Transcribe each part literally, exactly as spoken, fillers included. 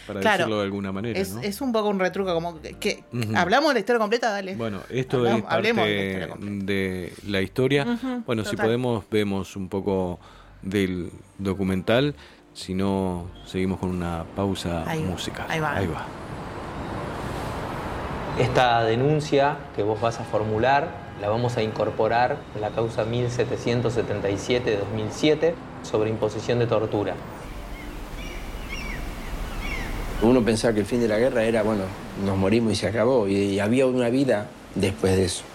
para claro, decirlo de alguna manera, es, ¿no? es un poco un retruco, como que, que Uh-huh. ¿hablamos de la historia completa? Dale. Bueno, esto Hablamos, es parte hablemos de la de historia la, completa. de la historia. Uh-huh, bueno, total. si podemos, vemos un poco del documental. Si no, seguimos con una pausa ahí musical. Va, ahí va. Ahí va. Esta denuncia que vos vas a formular la vamos a incorporar en la causa mil setecientos setenta y siete de dos mil siete sobre imposición de tortura. Uno pensaba que el fin de la guerra era, bueno, nos morimos y se acabó, y, y había una vida después de eso.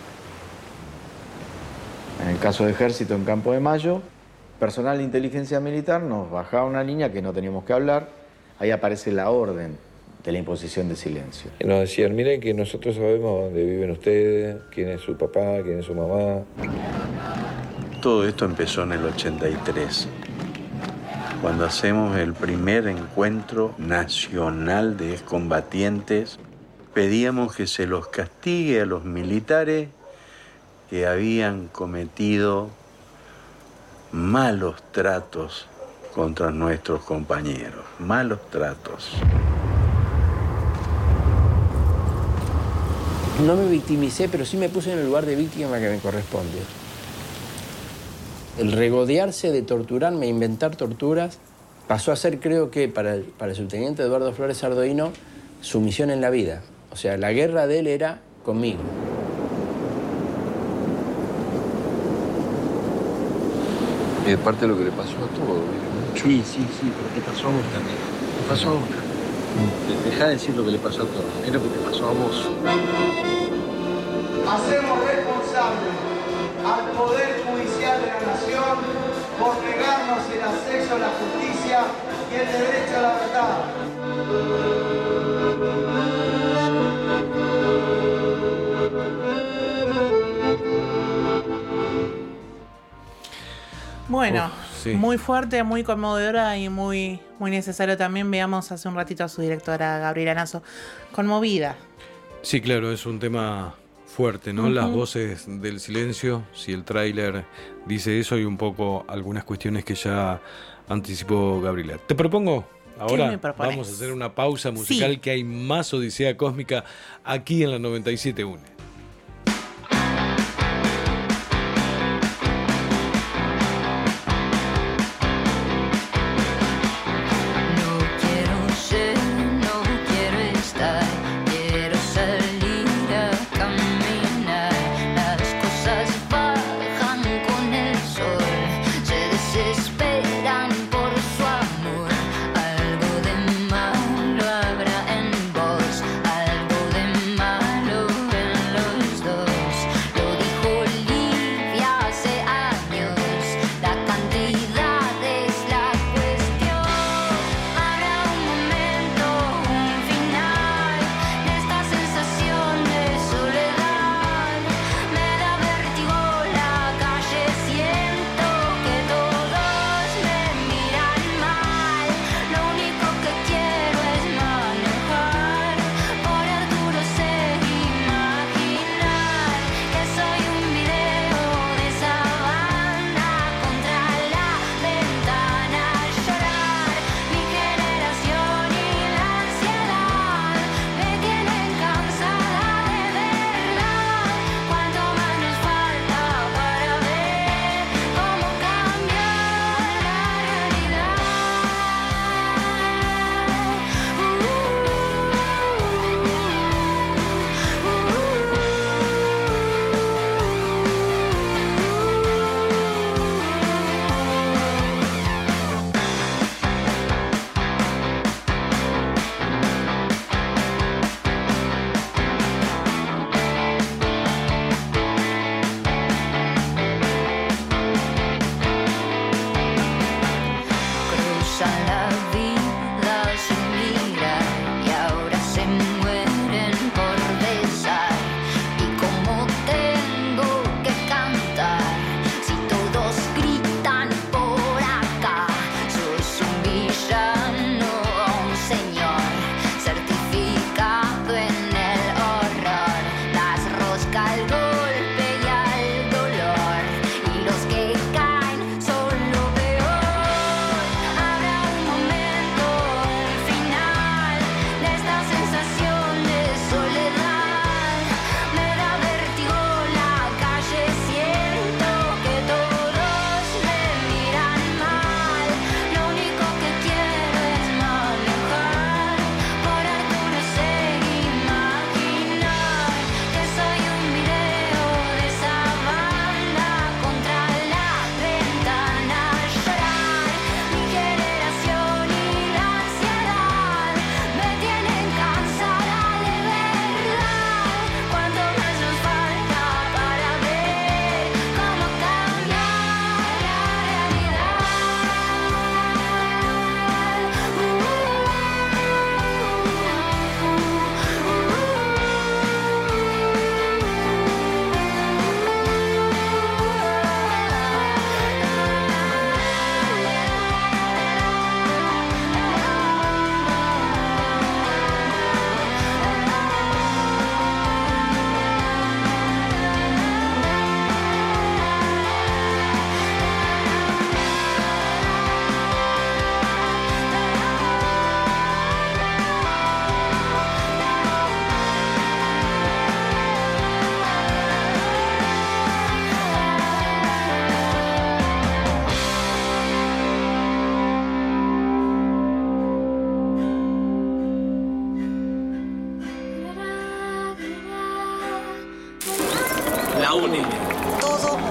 En el caso de Ejército en Campo de Mayo, personal de inteligencia militar nos bajaba una línea que no teníamos que hablar, ahí aparece la orden de la imposición de silencio. Y nos decían, miren que nosotros sabemos dónde viven ustedes, quién es su papá, quién es su mamá. Todo esto empezó en el ochenta y tres, cuando hacemos el primer encuentro nacional de excombatientes. Pedíamos que se los castigue a los militares que habían cometido malos tratos contra nuestros compañeros, malos tratos. No me victimicé, pero sí me puse en el lugar de víctima que me corresponde. El regodearse de torturarme, inventar torturas, pasó a ser, creo que, para el, para el subteniente Eduardo Flores Ardoino, su misión en la vida. O sea, la guerra de él era conmigo. Y de parte de lo que le pasó a todos, ¿viste? Sí, sí, sí, pero te pasó a vos también. Te pasó a vos también. Dejá de decir lo que le pasó a todos, es lo que te pasó a vos. Hacemos responsable al Poder Judicial de la Nación por negarnos el acceso a la justicia y el derecho a la verdad. Bueno, oh, sí. Muy fuerte, muy conmovedora y muy, muy necesario también. Veamos hace un ratito a su directora, Gabriela Naso, conmovida. Sí, claro, es un tema fuerte, ¿no? Uh-huh. Las voces del silencio, si el tráiler dice eso, y un poco algunas cuestiones que ya anticipó Gabriela. Te propongo, ahora vamos a hacer una pausa musical, sí. Que hay más Odisea Cósmica aquí en la noventa y siete punto uno. Algo de malo en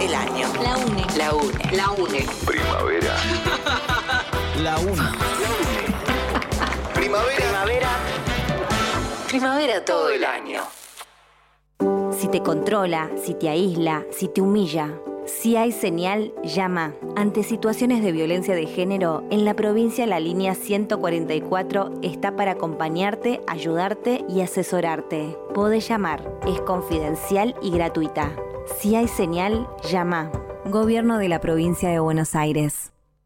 el año. La UNE. La UNE. La UNE. Primavera. La UNE. Primavera. Primavera. Primavera todo el año. Si te controla, si te aísla, si te humilla, si hay señal, llama. Ante situaciones de violencia de género, en la provincia la línea ciento cuarenta y cuatro está para acompañarte, ayudarte y asesorarte. Podés llamar, es confidencial y gratuita. Si hay señal, llama. Gobierno de la Provincia de Buenos Aires.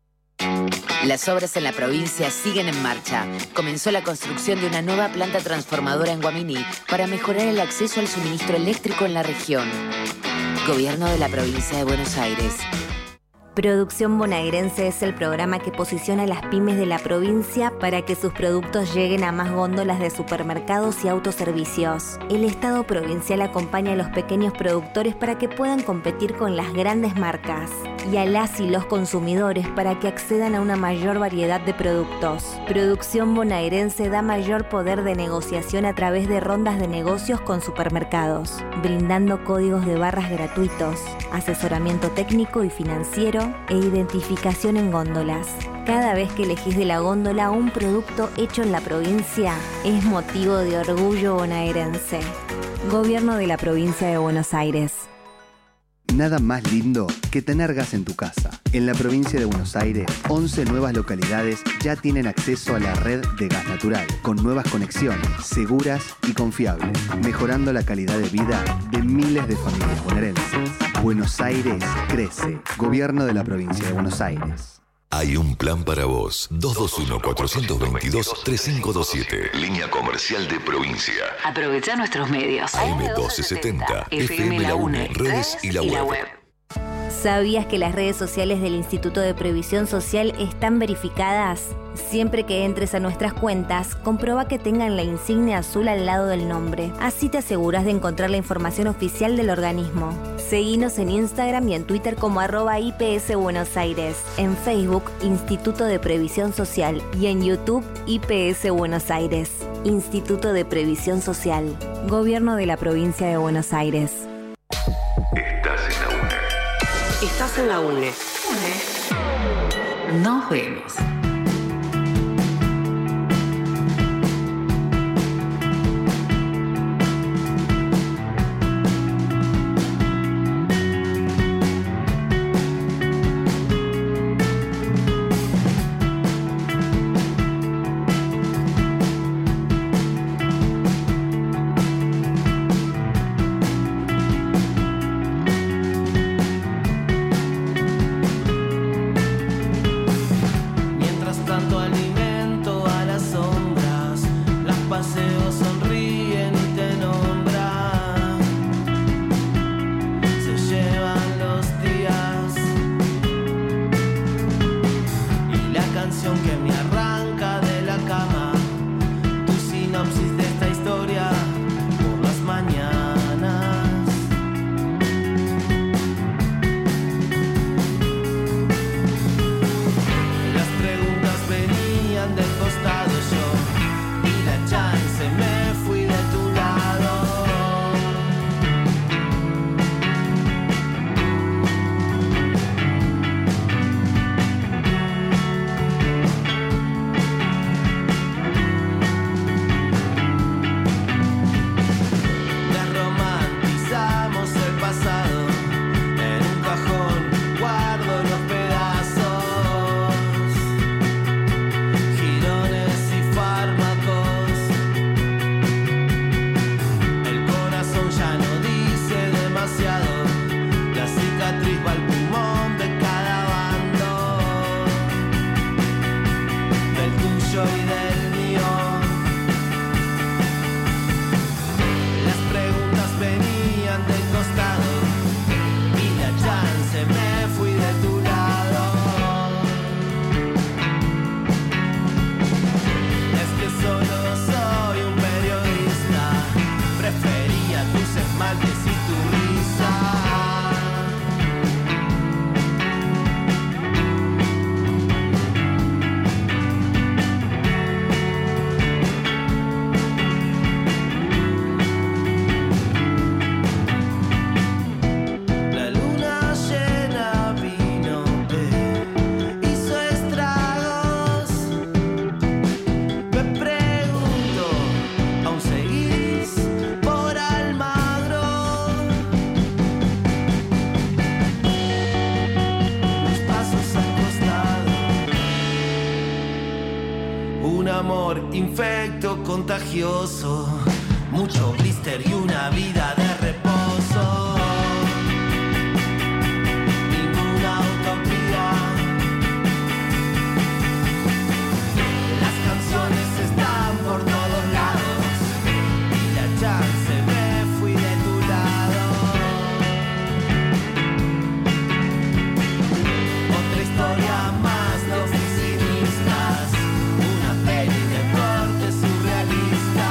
Las obras en la provincia siguen en marcha. Comenzó la construcción de una nueva planta transformadora en Guaminí para mejorar el acceso al suministro eléctrico en la región. Gobierno de la Provincia de Buenos Aires. Producción Bonaerense es el programa que posiciona a las pymes de la provincia para que sus productos lleguen a más góndolas de supermercados y autoservicios. El Estado provincial acompaña a los pequeños productores para que puedan competir con las grandes marcas y a las y los consumidores para que accedan a una mayor variedad de productos. Producción Bonaerense da mayor poder de negociación a través de rondas de negocios con supermercados, brindando códigos de barras gratuitos, asesoramiento técnico y financiero e identificación en góndolas. Cada vez que elegís de la góndola un producto hecho en la provincia, es motivo de orgullo bonaerense. Gobierno de la Provincia de Buenos Aires. Nada más lindo que tener gas en tu casa. En la provincia de Buenos Aires, once nuevas localidades ya tienen acceso a la red de gas natural, con nuevas conexiones, seguras y confiables, mejorando la calidad de vida de miles de familias bonaerenses. Buenos Aires crece. Gobierno de la provincia de Buenos Aires. Hay un plan para vos. dos dos uno, cuatro dos dos, tres cinco dos siete. Línea comercial de provincia. Aprovecha nuestros medios. A M doce setenta. F M La UNE. Redes y la web. ¿Sabías que las redes sociales del Instituto de Previsión Social están verificadas? Siempre que entres a nuestras cuentas, comprueba que tengan la insignia azul al lado del nombre. Así te aseguras de encontrar la información oficial del organismo. Seguinos en Instagram y en Twitter como arroba I P S Buenos Aires, en Facebook Instituto de Previsión Social y en YouTube I P S Buenos Aires. Instituto de Previsión Social. Gobierno de la Provincia de Buenos Aires. Estás en la UNE. Estás en la UNE. Nos vemos. efecto contagioso, mucho blister y una vida de reposo. Ninguna utopía. Las canciones están por todos lados y la chance me fui de tu lado. Otra historia más de oficinistas, una peli de corte surrealista.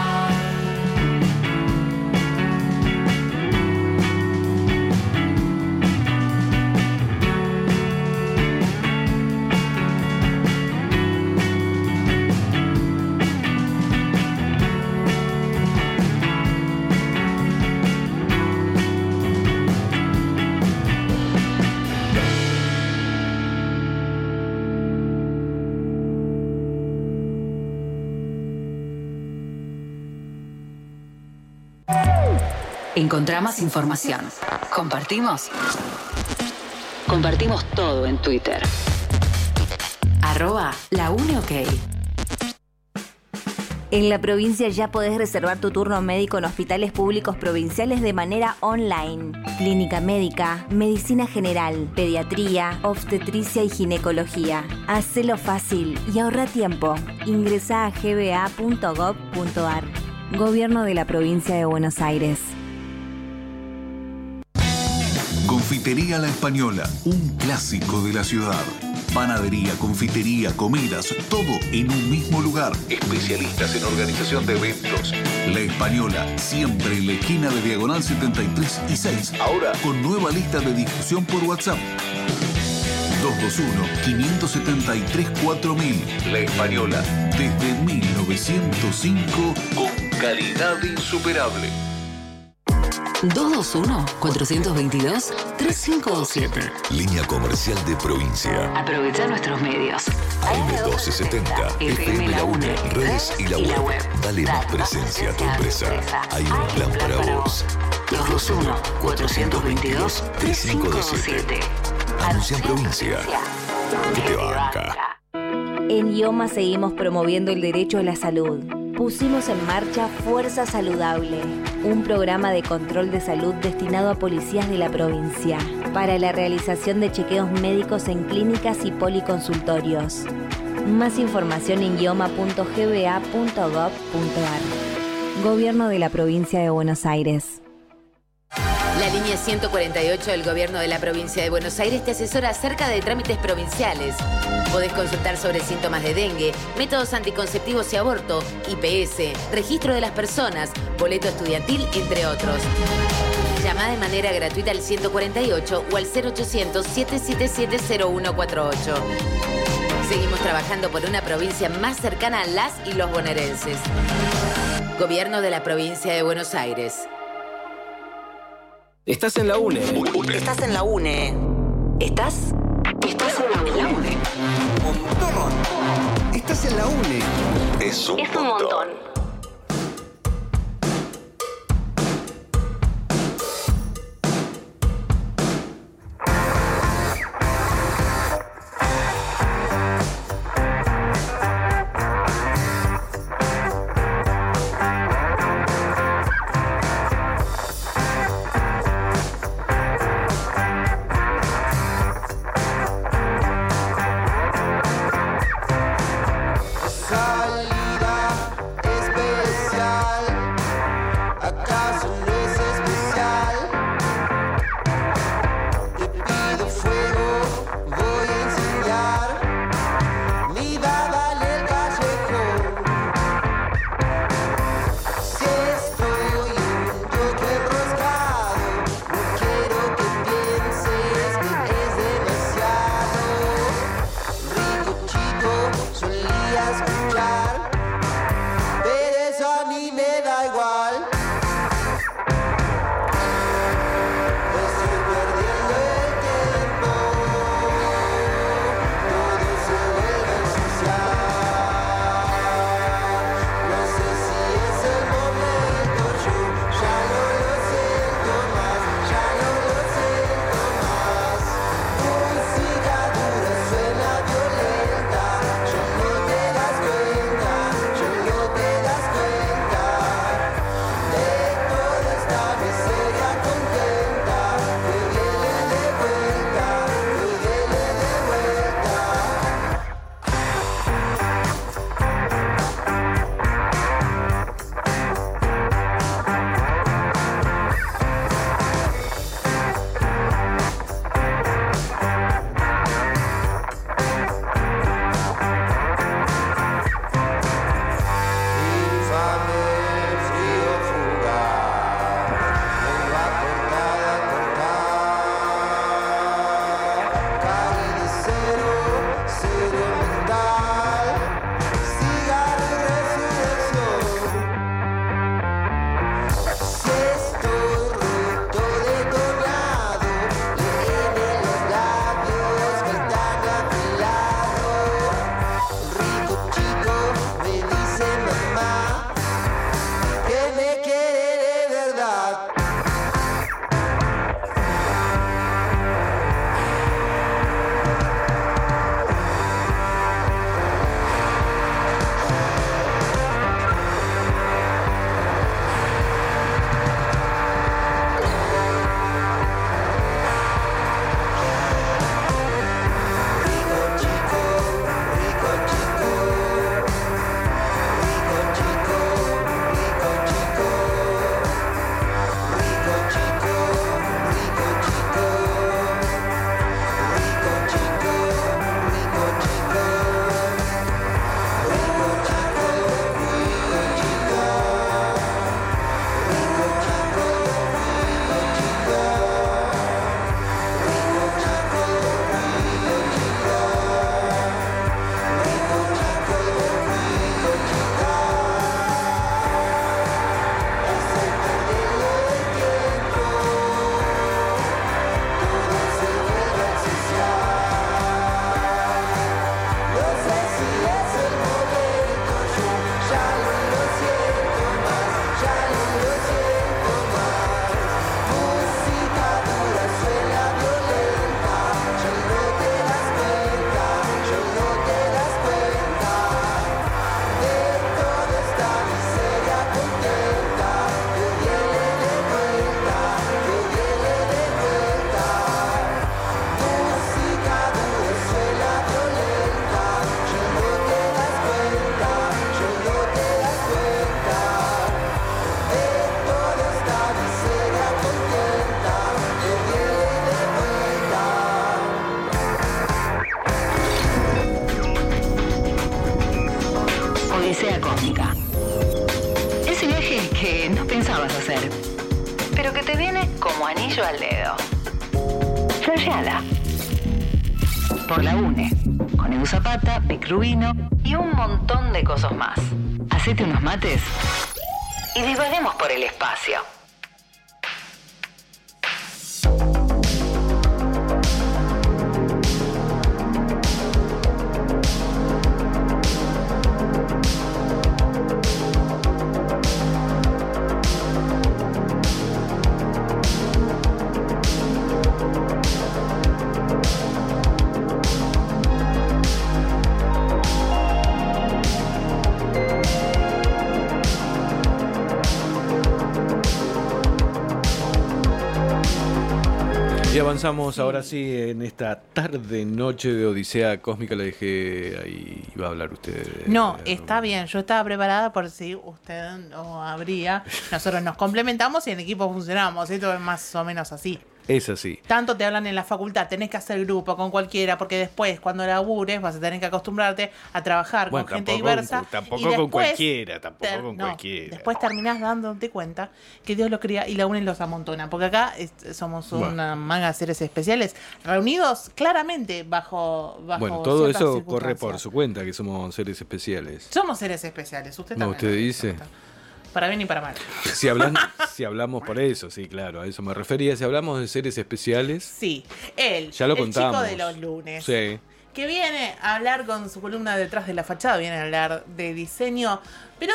Encontramos información. Compartimos. Compartimos todo en Twitter. Arroba la une ok. En la provincia ya podés reservar tu turno médico en hospitales públicos provinciales de manera online. Clínica médica, medicina general, pediatría, obstetricia y ginecología. Hacelo fácil y ahorra tiempo. Ingresá a g b a punto gov punto a r. Gobierno de la Provincia de Buenos Aires. Confitería La Española, un clásico de la ciudad. Panadería, confitería, comidas, todo en un mismo lugar. Especialistas en organización de eventos. La Española, siempre en la esquina de Diagonal setenta y tres y seis. Ahora con nueva lista de difusión por WhatsApp. dos dos uno, cinco siete tres, cuatro mil. La Española, desde mil novecientos cinco, con calidad insuperable. dos dos uno, cuatro dos dos, tres cinco dos siete. Línea comercial de provincia. Aprovecha nuestros medios. A M doce setenta, F M La Une, redes y la web. Dale más presencia a tu empresa. Hay un plan para vos. dos dos uno, cuatro dos dos, tres cinco dos siete. Anuncia en provincia. ¿Qué te banca? En IOMA seguimos promoviendo el derecho a la salud. Pusimos en marcha Fuerza Saludable, un programa de control de salud destinado a policías de la provincia, para la realización de chequeos médicos en clínicas y policonsultorios. Más información en ioma punto g b a punto gov punto a r. Gobierno de la Provincia de Buenos Aires. La línea ciento cuarenta y ocho del Gobierno de la Provincia de Buenos Aires te asesora acerca de trámites provinciales. Podés consultar sobre síntomas de dengue, métodos anticonceptivos y aborto, I P S, registro de las personas, boleto estudiantil, entre otros. Llama de manera gratuita al ciento cuarenta y ocho o al cero ochocientos, siete siete siete, cero uno cuatro ocho. Seguimos trabajando por una provincia más cercana a las y los bonaerenses. Gobierno de la Provincia de Buenos Aires. Estás en la UNE. Estás en la UNE. ¿Estás? Estás en la UNE. Montón. Estás en la UNE. Es un Es un montón. Salida es pensabas hacer, pero que te viene como anillo al dedo. Flasheala. Por la UNE, con Edu Zapata, Vic Rubino y un montón de cosas más. Hacete unos mates y divaguemos por el espacio. Y avanzamos ahora sí en esta tarde noche de Odisea Cósmica. Le dejé ahí, iba a hablar usted. No, está bien, yo estaba preparada por si usted no habría. Nosotros nos complementamos y en equipo funcionamos. Esto es más o menos así. Es así. Tanto te hablan en la facultad, tenés que hacer grupo con cualquiera, porque después, cuando labures, vas a tener que acostumbrarte a trabajar Bueno, con gente tampoco- diversa. tampoco y con después cualquiera, tampoco ter- con no, cualquiera. Después terminás dándote cuenta que Dios los cría y la UNE los amontona. Porque acá es- somos Bueno. una manga de seres especiales, reunidos claramente bajo, bajo Bueno, todo ciertas eso corre circunstancias. por su cuenta, que somos seres especiales. Somos seres especiales, usted No, también. usted dice. Para bien y para mal. Si, hablan, si hablamos por eso, sí, claro, a eso me refería. Si hablamos de seres especiales, Sí, él, ya lo el contamos. chico de los lunes. Sí. Que viene a hablar con su columna detrás de la fachada, viene a hablar de diseño, pero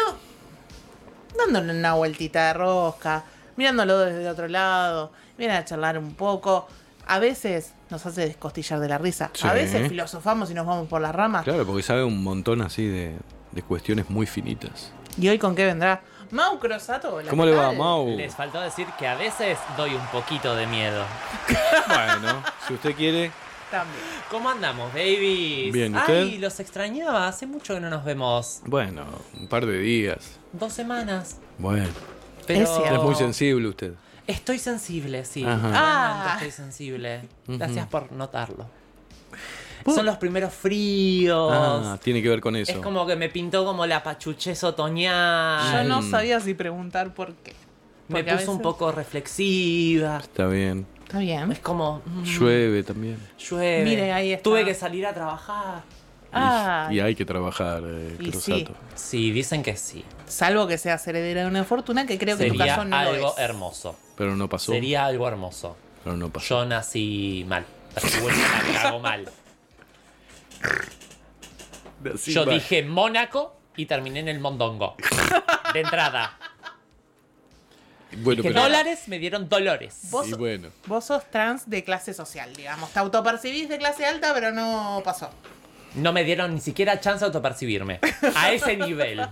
dándole una vueltita de rosca, mirándolo desde otro lado, viene a charlar un poco. A veces nos hace descostillar de la risa, Sí. a veces filosofamos y nos vamos por las ramas. Claro, porque sabe un montón así de, de cuestiones muy finitas. ¿Y hoy con qué vendrá? Mau Crosato. hola, ¿Cómo ¿qué le va, tal? Mau? Les faltó decir que a veces doy un poquito de miedo. Bueno, si usted quiere. También. ¿Cómo andamos, babies? Bien, ¿y usted? Ay, los extrañaba. Hace mucho que no nos vemos. Bueno, un par de días. Dos semanas. Bueno. Pero... Es muy sensible usted. Estoy sensible, sí. Ajá. Realmente Ah. estoy sensible. Ujú. Gracias por notarlo. Son los primeros fríos. Ah, tiene que ver con eso. Es como que me pintó como la pachuchez otoñal. Yo no sabía si preguntar por qué. Me Porque a puso un veces- poco reflexiva. Está bien. Está bien. Es como... mm, Llueve también. Llueve. Mire, ahí está. Tuve que salir a trabajar. Ah, Y hay que trabajar, eh, Y Crosato. sí. Sí, dicen que sí. salvo que seas heredera de una fortuna, que creo que en tu Sería caso no algo lo es. hermoso. Pero no pasó. Sería algo hermoso. Pero no pasó. Yo nací mal. Nací vuelta, la cago mal. Nací Yo mal. dije Mónaco y terminé en el Mondongo. De entrada. Bueno, Que pero. dólares me dieron dolores. Vos, Y bueno. vos sos trans de clase social, digamos. Te autopercibís de clase alta, pero no pasó. No me dieron ni siquiera chance de autopercibirme. A ese nivel.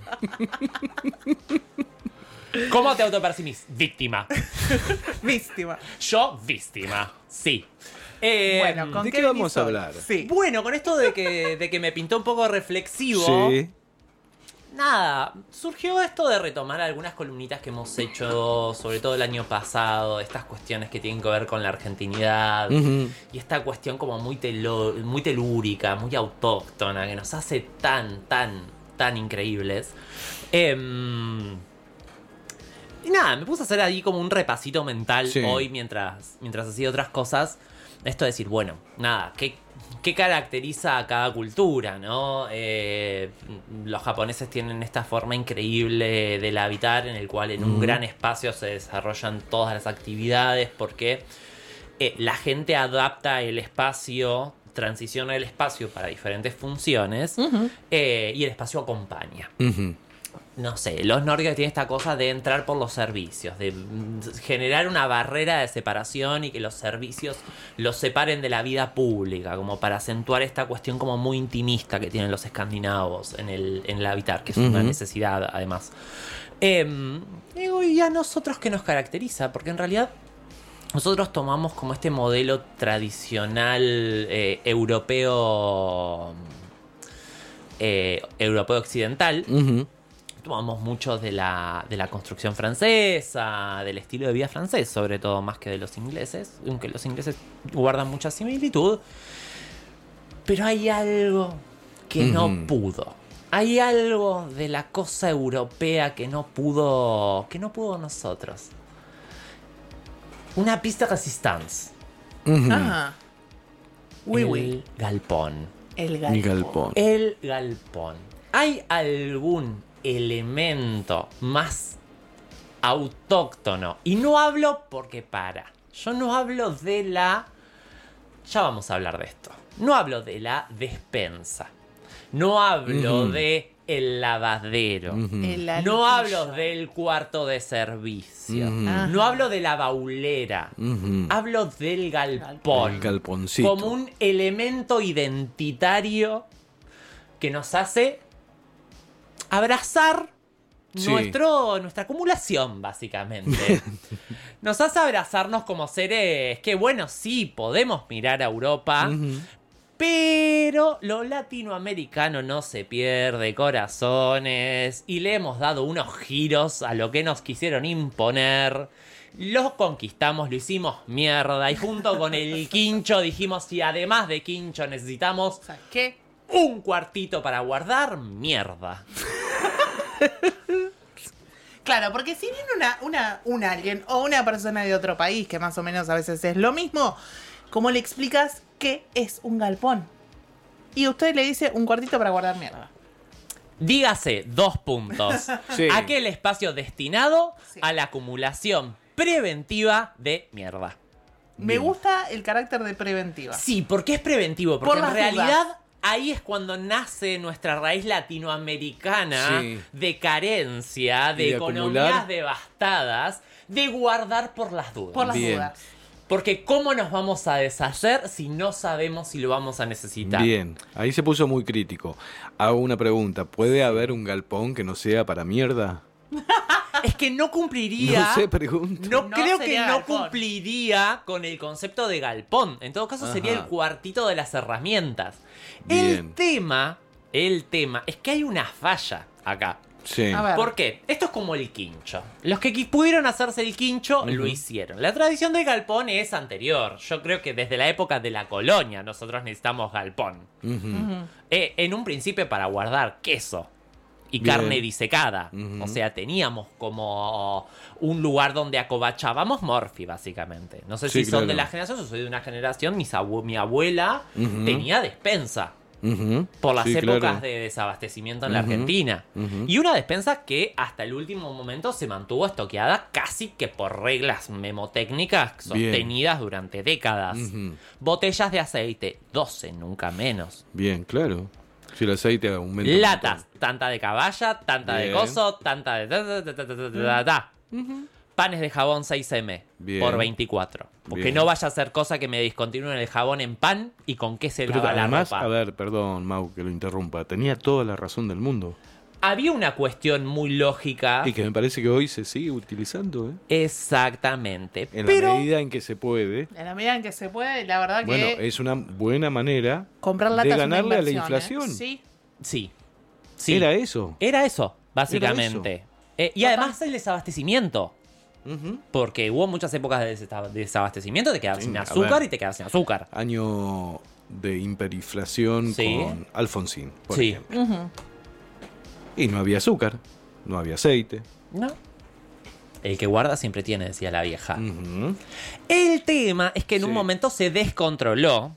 ¿Cómo te autopercibís? Víctima. Víctima. Yo, víctima. Sí. Eh, Bueno, ¿con ¿De qué qué vamos venís a hoy? hablar? Sí. Bueno, con esto de que, de que me pintó un poco reflexivo. Sí. Nada, surgió esto de retomar algunas columnitas que hemos hecho, sobre todo el año pasado, estas cuestiones que tienen que ver con la argentinidad Ujú. y esta cuestión como muy, telo- muy telúrica, muy autóctona, que nos hace tan, tan, tan increíbles. Em, y nada, me puse a hacer ahí como un repasito mental Sí. hoy mientras, mientras hacía otras cosas. Esto de decir, bueno, nada, ¿qué, qué caracteriza a cada cultura, no? Eh, los japoneses tienen esta forma increíble del habitar en el cual en un Ujú. gran espacio se desarrollan todas las actividades porque eh, la gente adapta el espacio, transiciona el espacio para diferentes funciones eh, y el espacio acompaña. Ujú. No sé, los nórdicos tienen esta cosa de entrar por los servicios, de mm, generar una barrera de separación y que los servicios los separen de la vida pública, como para acentuar esta cuestión como muy intimista que tienen los escandinavos en el, en el habitar, que es una Ujú. necesidad además. Eh, digo, ¿y a nosotros qué nos caracteriza? Porque en realidad nosotros tomamos como este modelo tradicional eh, europeo, eh, europeo occidental. Ujú. Tomamos mucho de la, de la construcción francesa, del estilo de vida francés, sobre todo más que de los ingleses, aunque los ingleses guardan mucha similitud. Pero hay algo que no Ujú. pudo. hay algo de la cosa europea que no pudo, que no pudo nosotros. Una pista de resistance. Ujú. Ajá. Oui, el oui. galpón. El El galpón. galpón. El galpón. ¿Hay algún elemento más autóctono? Y no hablo porque para. Yo no hablo de la... Ya vamos a hablar de esto. No hablo de la despensa. No hablo Ujú. de el lavadero. Ujú. El No altillo. hablo del cuarto de servicio. Ujú. Ajá. No hablo de la baulera. Ujú. Hablo del galpón. El galponcito. Como un elemento identitario que nos hace abrazar Sí. nuestro, nuestra acumulación, básicamente. Nos hace abrazarnos como seres que, bueno, sí, podemos mirar a Europa, Ujú. pero lo latinoamericano no se pierde, corazones, y le hemos dado unos giros a lo que nos quisieron imponer. Lo conquistamos, lo hicimos mierda, y junto con el quincho dijimos, y además de quincho necesitamos ¿Sabes qué? un cuartito para guardar mierda. Claro, porque si viene una, una, un alguien o una persona de otro país, que más o menos a veces es lo mismo, ¿cómo le explicas qué es un galpón? Y usted le dice un cuartito para guardar mierda. Dígase, dos puntos. Sí. Aquel espacio destinado Sí. a la acumulación preventiva de mierda. Me Bien. gusta el carácter de preventiva. Sí, porque es preventivo, porque Por en las realidad dudas. ahí es cuando nace nuestra raíz latinoamericana Sí. de carencia, de, Y de economías acumular. devastadas, de guardar por las dudas. Por las Bien. dudas. Porque ¿cómo nos vamos a deshacer si no sabemos si lo vamos a necesitar? Bien, ahí se puso muy crítico. Hago una pregunta. ¿Puede haber un galpón que no sea para mierda? Es que no cumpliría... No sé, pregunto. No, No creo que sería no galpón. cumpliría con el concepto de galpón. En todo caso sería Ajá. el cuartito de las herramientas. Bien. El tema, el tema es que hay una falla acá. Sí. A ver. ¿Por qué? Esto es como el quincho. Los que qui- pudieron hacerse el quincho lo hicieron. La tradición del galpón es anterior. Yo creo que desde la época de la colonia nosotros necesitamos galpón. Ujú. Ujú. Eh, en un principio para guardar queso y Bien. carne disecada. Ujú. O sea, teníamos como un lugar donde acobachábamos Morphy, básicamente. No sé Sí, si son claro. de la generación, yo soy de una generación, mis abu- mi abuela Ujú. tenía despensa Ujú. por las Sí, épocas claro. de desabastecimiento en la Ujú. Argentina. Ujú. Y una despensa que hasta el último momento se mantuvo estoqueada casi que por reglas memotécnicas Bien. sostenidas durante décadas. Ujú. Botellas de aceite, doce, nunca menos. Bien, claro. Si el aceite aumenta. un Latas, tanta de caballa, tanta de Bien. coso, tanta de... ta, ta, ta, ta, ta, ta, ta. Panes de jabón seis eme Bien. por veinticuatro. Porque Bien. no vaya a ser cosa que me discontinúen el jabón en pan y con qué se Pero lava la además, ropa. a ver, perdón, Mau, que lo interrumpa. Tenía toda la razón del mundo. Había una cuestión muy lógica. Y que me parece que hoy se sigue utilizando, ¿eh? Exactamente. En pero la medida en que se puede. En la medida en que se puede, la verdad Bueno, que es una buena manera comprar latas de es una ganarle a la inversión, inflación. ¿eh? Sí. sí. Sí. Era eso. Era eso, básicamente. Era Eh, y además el desabastecimiento. Porque hubo muchas épocas de desab- desabastecimiento, te quedabas Sí, sin a azúcar ver. y te quedabas sin azúcar. Año de hiperinflación Sí. con Alfonsín, por Sí. ejemplo. Ujú. Y no había azúcar, no había aceite. No. El que guarda siempre tiene, decía la vieja. Ujú. El tema es que en un Sí. momento se descontroló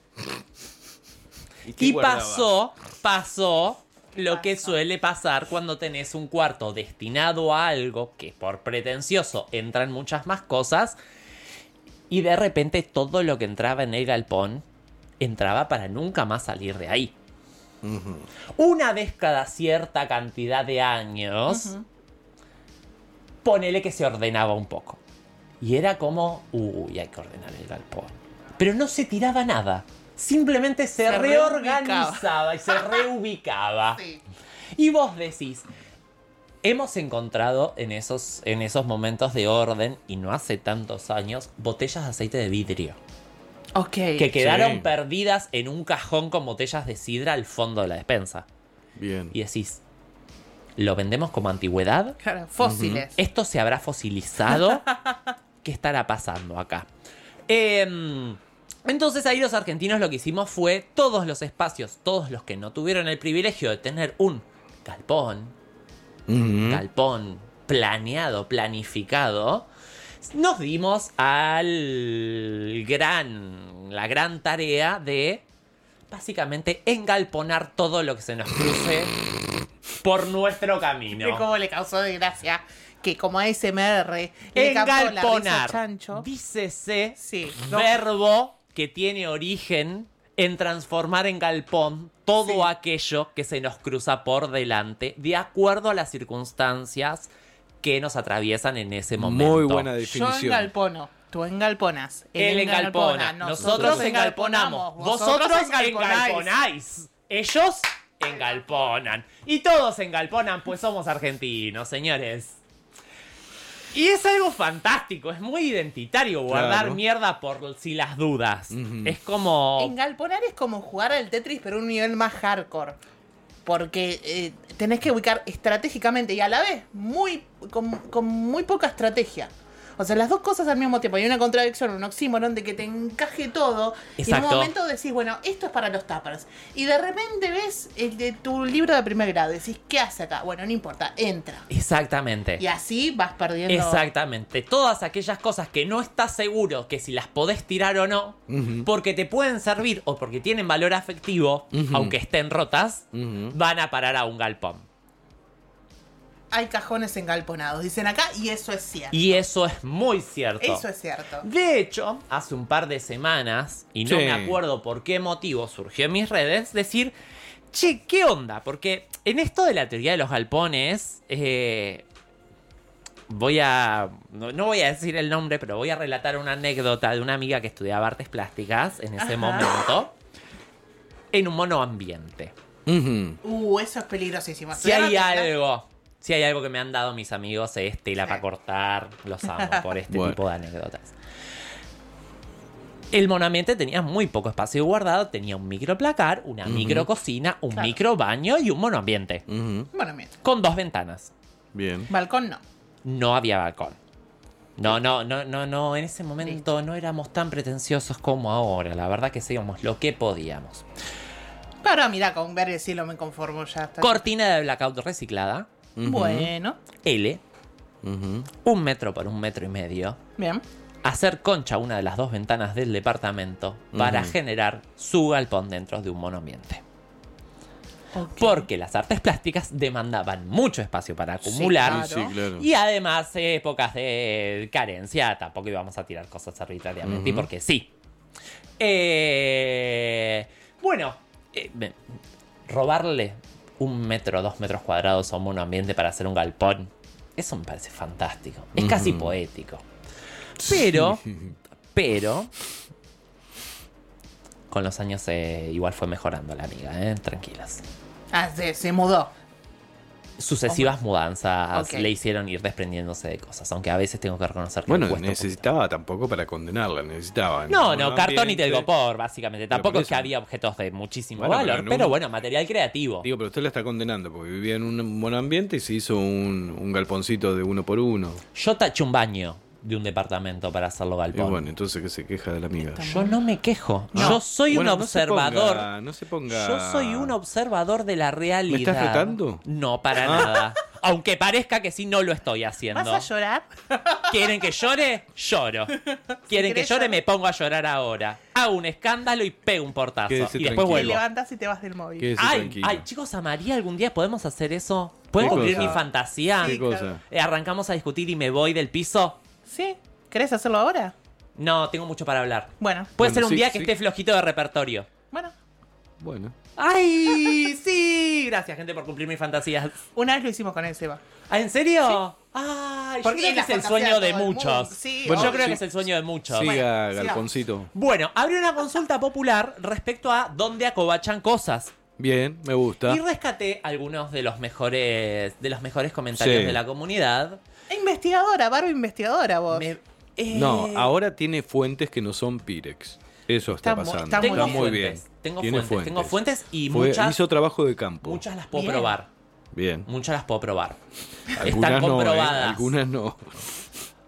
qué y guardaba? pasó, pasó lo que suele pasar cuando tenés un cuarto destinado a algo que por pretencioso entran muchas más cosas y de repente todo lo que entraba en el galpón entraba para nunca más salir de ahí. Ujú. Una vez cada cierta cantidad de años, Ujú. ponele que se ordenaba un poco. Y era como, uy, hay que ordenar el galpón. Pero no se tiraba nada. Simplemente se, Se reorganizaba y se reubicaba. Sí. Y vos decís, hemos encontrado en esos, en esos momentos de orden, y no hace tantos años, botellas de aceite de vidrio. Ok. Que quedaron Sí. perdidas en un cajón con botellas de sidra al fondo de la despensa. Bien. Y decís, ¿lo vendemos como antigüedad? Claro, fósiles. ¿Esto se habrá fosilizado? ¿Qué estará pasando acá? Em, entonces ahí los argentinos lo que hicimos fue todos los espacios, todos los que no tuvieron el privilegio de tener un galpón, Ujú. galpón planeado, planificado, nos dimos al gran, la gran tarea de básicamente engalponar todo lo que se nos cruce por nuestro camino. De cómo le causó de gracia que como A S M R le captó la risa Engalponar. chancho. Dícese Sí, no. verbo que tiene origen en transformar en galpón todo Sí. aquello que se nos cruza por delante, de acuerdo a las circunstancias que nos atraviesan en ese momento. Muy buena Yo definición. engalpono, tú engalponas. Él engalpona, nosotros engalponamos, vosotros engalponáis, ellos engalponan. Y todos engalponan, pues somos argentinos, señores. Y es algo fantástico, es muy identitario guardar Claro. mierda por si las dudas. Ujú. Es como... Engalponar es como jugar al Tetris, pero a un nivel más hardcore. Porque eh, tenés que ubicar estratégicamente y a la vez muy con, con muy poca estrategia. O sea, las dos cosas al mismo tiempo. Hay una contradicción, un oxímoron de que te encaje todo. Y en Exacto. un momento decís, bueno, esto es para los tappers. Y de repente ves el de tu libro de primer grado y decís, ¿qué hace acá? Bueno, no importa, entra. Exactamente. Y así vas perdiendo. Exactamente. Todas aquellas cosas que no estás seguro que si las podés tirar o no, Ujú. porque te pueden servir o porque tienen valor afectivo, Ujú. aunque estén rotas, Ujú. van a parar a un galpón. Hay cajones engalponados, dicen acá, y eso es cierto. Y eso es muy cierto. Eso es cierto. De hecho, hace un par de semanas, y no Sí. me acuerdo por qué motivo surgió en mis redes, decir, che, ¿qué onda? Porque en esto de la teoría de los galpones, eh, voy a... No, no voy a decir el nombre, pero voy a relatar una anécdota de una amiga que estudiaba artes plásticas en ese Ajá. momento, en un monoambiente. Ujú. Uh, eso es peligrosísimo. Si hay Estudiar artes algo, si hay algo que me han dado mis amigos es tela para cortar, los amo por este Bueno. tipo de anécdotas. El monoambiente tenía muy poco espacio guardado, tenía un microplacar, una Ujú. micro cocina, un Claro. micro baño y un monoambiente. Ujú. Bueno, mira, Con dos ventanas. Bien. balcón no. No había balcón. No, no, no, no, no. En ese momento no éramos tan pretenciosos como ahora. La verdad que hacíamos lo que podíamos. Pero mira, con ver el cielo me conformo ya. Está. Cortina de blackout reciclada. Ujú. Bueno, L. Ujú. Un metro por un metro y medio. bien. Hacer concha una de las dos ventanas del departamento para Ujú. generar su galpón dentro de un monoambiente. Ok. Porque las artes plásticas demandaban mucho espacio para acumular. claro. Sí, claro. Y además, épocas de carencia, tampoco íbamos a tirar cosas arbitrariamente. Ujú. Porque sí. Eh, bueno, eh, me- robarle un metro, dos metros cuadrados a un monoambiente para hacer un galpón, eso me parece fantástico. Es casi Ujú. poético. Pero, pero, con los años eh, igual fue mejorando la amiga, ¿eh? Tranquilas. Ah, se, se mudó. Sucesivas mudanzas Ok. le hicieron ir desprendiéndose de cosas, aunque a veces tengo que reconocer que Bueno, me cuesta un necesitaba tampoco para condenarla, necesitaba. No, en no, un cartón y ambiente- telgopor, básicamente. Pero Tampoco por es que eso. había objetos de muchísimo Bueno, valor, pero pero, en un- bueno, material creativo. Digo, pero usted la está condenando porque vivía en un monoambiente y se hizo un, un galponcito de uno por uno. Yo taché un baño de un departamento para hacerlo Y galpón. bueno, entonces que se queja de la amiga. Yo no me quejo. No. Yo soy Bueno, un no se observador. ponga- no se ponga- Yo soy un observador de la realidad. ¿Me estás retando? No, para Ah. nada. Aunque parezca que sí, no lo estoy haciendo. ¿Vas a llorar? ¿Quieren que llore? Lloro. ¿Quieren que querés llore? llorar. Me pongo a llorar ahora. Hago un escándalo y pego un portazo. Quédese y después tranquilo. Te vuelvo. levantas y te vas del móvil. Quédese Ay, tranquilo. ay, chicos, a María algún día podemos hacer eso. ¿Pueden ¿Qué cumplir cosa? mi fantasía? ¿Qué cosa? Eh, arrancamos a discutir y me voy del piso. ¿Sí? ¿Querés hacerlo ahora? No, tengo mucho para hablar. Bueno, Puede Bueno, ser un sí, día que sí. esté flojito de repertorio. bueno. Bueno. ¡Ay! ¡Sí! Gracias, gente, por cumplir mis fantasías. Una vez lo hicimos con el Seba. ¿Ah, en serio? ¡Ay! Yo Porque creo es que la es el fantasía sueño de de todo el muchos. mundo. Sí, Bueno, Yo obvio. creo sí. que es el sueño de muchos. Siga, Bueno, galponcito. Bueno, abrí una consulta popular respecto a dónde acobachan cosas. Bien, me gusta. Y rescaté algunos de los mejores, de los mejores comentarios Sí. de la comunidad. Investigadora, Barba investigadora vos. Me- eh, No, ahora tiene fuentes que no son Pirex. Eso está, Está mu- pasando. está tengo muy bien. muy bien. fuentes, tengo Tiene fuentes, tengo fuentes y Fue- muchas, hizo trabajo de campo. muchas las puedo Bien. probar. Bien. Muchas las puedo probar. Algunas Están no, ¿eh? comprobadas. Algunas no.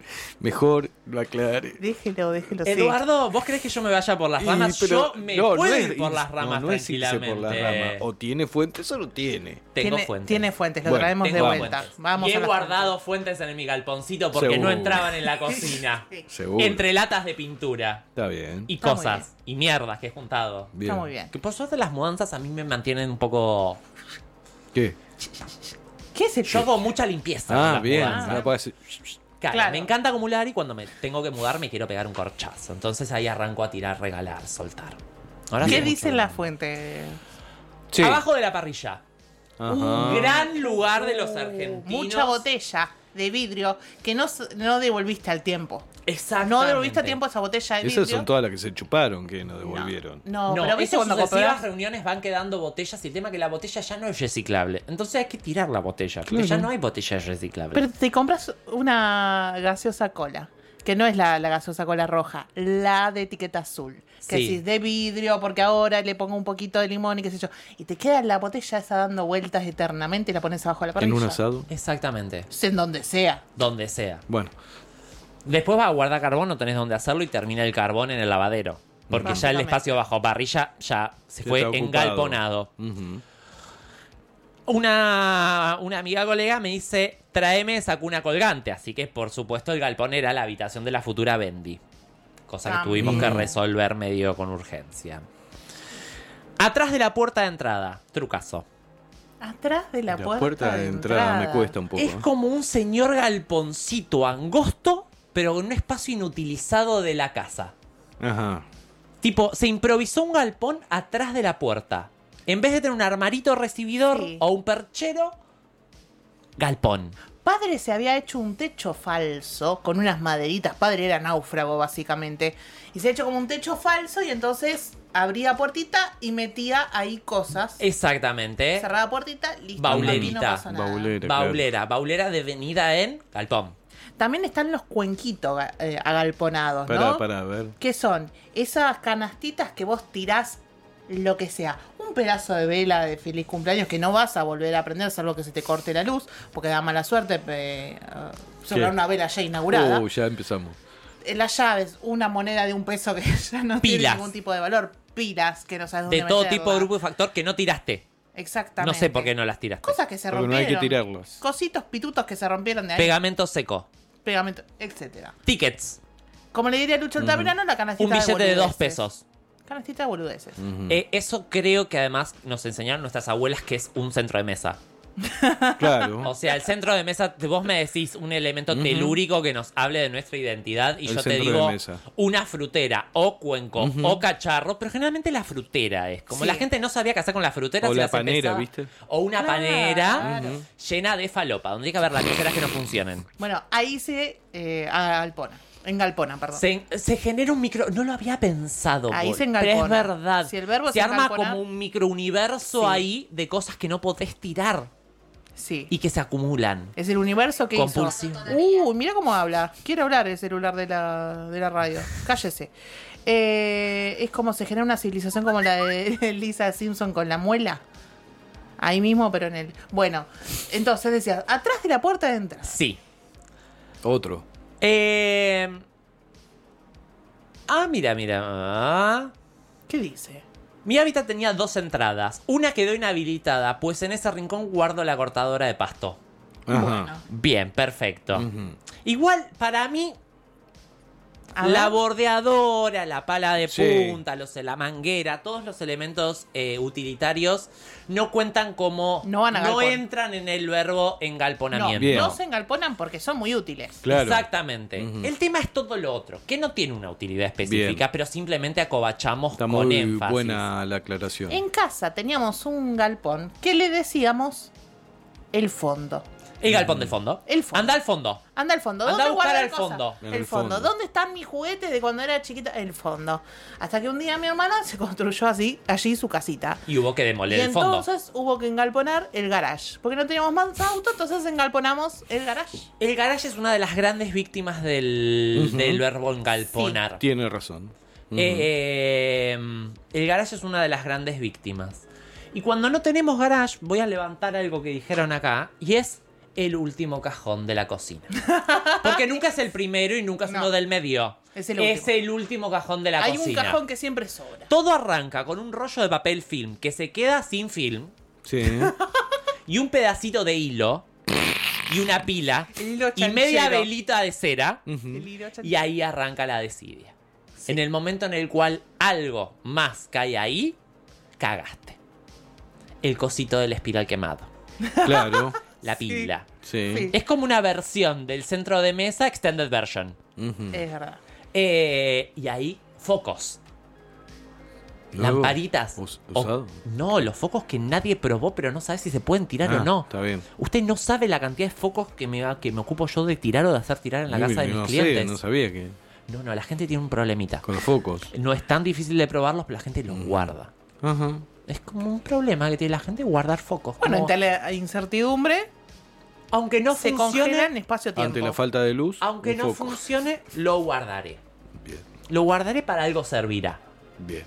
Mejor lo aclare. Déjelo, déjelo. sí. Eduardo, ¿vos crees que yo me vaya por las Y, ramas? pero- yo me no, no puedo es ir por ir- las ramas no, no es irse tranquilamente. por las ramas. O tiene fuentes o no tiene. Tengo tiene, fuentes. tiene fuentes, lo Bueno, traemos de Tengo vuelta. fuentes. Vamos y he a las guardado fuentes en mi galponcito porque Seguro. no entraban en la cocina. Seguro. Entre latas de pintura Está bien. y Está muy cosas y mierdas que he juntado. Bien. Está muy bien. Que por suerte las mudanzas a mí me mantienen un poco... ¿Qué? ¿Qué es el Yo hago mucha limpieza. con Ah, las bien. mudanzas. No puede ser- Claro, Claro. me encanta acumular y cuando me tengo que mudar me quiero pegar un corchazo. Entonces ahí arranco a tirar, regalar, soltar. Ahora ¿Qué sí. dice la fuente? Sí. Abajo de la parrilla. Ajá. Un gran lugar de los argentinos. Mucha botella de vidrio que no, s- no devolviste al tiempo. Exactamente. No devolviste a tiempo esa botella de vidrio. Esas son todas las que se chuparon que no devolvieron. No, No, pero viste esas cuando sucesivas compras. reuniones van quedando botellas y el tema es que la botella ya no es reciclable. Entonces hay que tirar la botella, porque Claro. ya no hay botellas reciclables. Pero te compras una gaseosa cola, que no es la, la gaseosa cola roja, la de etiqueta azul. Que Sí. si es de vidrio, porque ahora le pongo un poquito de limón y qué sé yo. Y te queda la botella esa dando vueltas eternamente y la pones abajo de la En parrilla. un asado. Exactamente. En donde sea. Donde sea. Bueno. Después vas a guardar carbón, no tenés dónde hacerlo y termina el carbón en el lavadero. Porque ya el Básicamente. espacio bajo parrilla ya se Ya fue está ocupado. engalponado. Ujú. Una, una amiga colega me dice, tráeme esa cuna colgante. Así que, por supuesto, el galpón era la habitación de la futura Bendy. Cosa que También. tuvimos que resolver medio con urgencia. Atrás de la puerta de entrada, trucazo. Atrás de la, La puerta, puerta de entrada me cuesta un poco. Es como un señor galponcito angosto, pero con un espacio inutilizado de la casa. Ajá. Tipo, se improvisó un galpón atrás de la puerta. En vez de tener un armarito recibidor Sí. o un perchero, galpón. Padre se había hecho un techo falso con unas maderitas. Padre era náufrago, básicamente. Y se ha hecho como un techo falso y entonces abría puertita y metía ahí cosas. Exactamente. Cerraba puertita, listo. Baulerita. aquí no pasa nada. Baulera. claro. Baulera. Baulera devenida en galpón. También están los cuenquitos ga- eh, agalponados, Para, ¿no? para ver. ¿Qué son? Esas canastitas que vos tirás lo que sea. Un pedazo de vela de feliz cumpleaños que no vas a volver a prender salvo que se te corte la luz, porque da mala suerte eh, sobrar ¿Qué? una vela ya inaugurada. Uh, ya empezamos. Eh, Las llaves, una moneda de un peso que ya no tiene Pilas. ningún tipo de valor. Pilas que no sabes dónde De todo meterla. tipo de grupo y factor que no tiraste. Exactamente. No sé por qué no las tiraste. Cosas que se Porque no rompieron. hay que tirarlos. Cositos, pitutos que se rompieron de ahí. Pegamento seco. Pegamento, etcétera. Tickets. Como le diría Lucho Altamirano, la canastita Un billete de dos boludeces. pesos. Canastita de boludeces. Ujú. Eh, eso creo que además nos enseñaron nuestras abuelas que es un centro de mesa. Claro. O sea, el centro de mesa, vos me decís un elemento Ujú. telúrico que nos hable de nuestra identidad y El yo te centro de digo mesa. una frutera o cuenco Ujú. o cacharro, pero generalmente la frutera es. Como Sí. la gente no sabía qué hacer con la frutera. O se la las panera, empezaba- ¿viste? O una Claro. panera Ujú. llena de falopa, donde hay que haber las caseras que no funcionen. Bueno, ahí se eh, agalpona. Engalpona, perdón. Se, se genera un micro. No lo había pensado. Ahí Paul, se pero es engalpona. verdad. Si el verbo se es arma engalponar- como un microuniverso Sí. ahí de cosas que no podés tirar Sí. y que se acumulan. Es el universo que Compulsivo. hizo. Uh, mira cómo habla. Quiere hablar el celular de la, de la radio. Cállese. Eh, es como se genera una civilización como la de Lisa Simpson con la muela. Ahí mismo, pero en el. Bueno, entonces decías, atrás de la puerta de entrada. Sí. Otro. Eh... Ah, mira, mira. ¿Qué dice? Mi hábitat tenía dos entradas. Una quedó inhabilitada, pues en ese rincón guardo la cortadora de pasto. Ajá. Bien, perfecto. Ujú. Igual, para mí, A la ver. bordeadora, la pala de Sí. punta, los, la manguera, todos los elementos eh, utilitarios no cuentan como... No van a galpón. entran en el verbo No, engalponamiento. Bien. no se engalponan porque son muy útiles. Claro. Exactamente. Ujú. El tema es todo lo otro, que no tiene una utilidad específica, Bien. pero simplemente acobachamos Está con muy énfasis. buena la aclaración. En casa teníamos un galpón que le decíamos el fondo. El galpón del fondo. El fondo. Anda al fondo. Anda al fondo. Anda ¿Dónde a buscar guardan al cosas? fondo. El, En el fondo. fondo. ¿Dónde están mis juguetes de cuando era chiquita? El fondo. Hasta que un día mi hermana se construyó así, allí su casita. Y hubo que demoler Y el fondo. entonces hubo que engalponar el garage. Porque no teníamos más auto, entonces engalponamos el garage. El garage es una de las grandes víctimas del, Ujú. del verbo engalponar. Tiene razón. Ujú. Eh, el garage es una de las grandes víctimas. Y cuando no tenemos garage, voy a levantar algo que dijeron acá, y es el último cajón de la cocina. Porque nunca es el primero y nunca es No. uno del medio. Es el Es último. el último cajón de la Hay cocina. un cajón que siempre sobra. Todo arranca con un rollo de papel film que se queda sin film. Sí. Y un pedacito de hilo. Y una pila. El hilo Y media chanchero. velita de cera. El hilo chanchero. Y ahí arranca la desidia. En el momento en el cual algo más cae ahí, cagaste. El cosito del espiral quemado. Claro. La pila. Sí. Sí. Es como una versión del centro de mesa extended version. Ujú. Es verdad. Eh, y ahí, focos. Nuevo, Lamparitas. us- O- usado. no, los focos que nadie probó, pero no sabe si se pueden tirar Ah, o no. Está bien. Usted no sabe la cantidad de focos que me, va- que me ocupo yo de tirar o de hacer tirar en la Uy, casa de mis no clientes. sé, no sabía que. No, no, la gente tiene un problemita. Con los focos. No es tan difícil de probarlos, pero la gente los guarda. Ajá. Es como un problema que tiene la gente guardar focos. Bueno, como- ante la incertidumbre, aunque no se funcione, congela en espacio-tiempo. Ante la falta de luz. aunque un no foco. funcione, lo guardaré. Bien. Lo guardaré para algo servirá. Bien.